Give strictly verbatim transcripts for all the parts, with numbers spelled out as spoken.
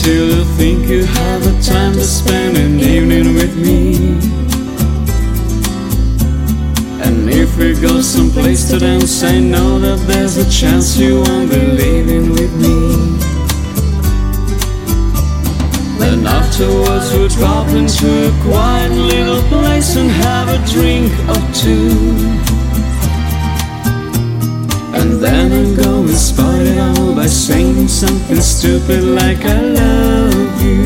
till you think you have the time to spend an evening with me. And if we go someplace to dance, I know that there's a chance you won't be leaving with me. Then afterwards we'll drop into a quiet little place and have a drink or two. And then I'll go and spoil it all by saying something stupid like I love you.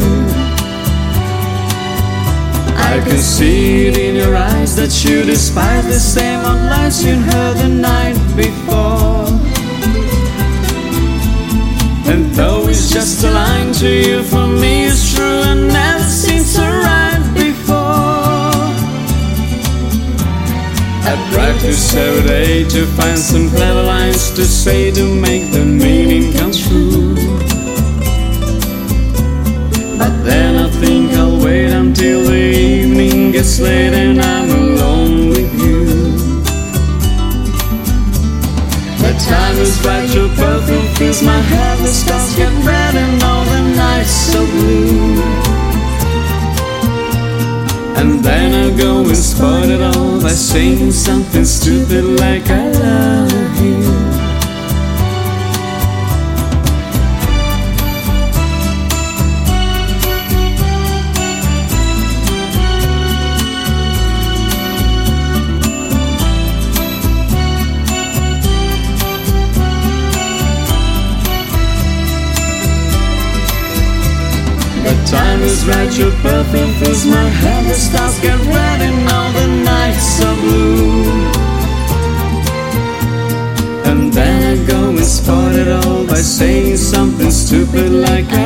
I can see it in your eyes that you despise the same old lies you heard the night before. And though it's just a line to you, for me it's true and never seemed so right before. I practice every day to find some clever lines to say to make the meaning come true. But then I think I'll wait until the evening gets late and I'm alone with you. The time is right, your perfume fills my head, the stars get red and all the nights so blue. And then I'll go and spoil it all by saying something stupid like I love you. The time is right, your perfume fills my head, the stars get red and all the nights are blue. And then I go and spoil it all by saying something stupid like I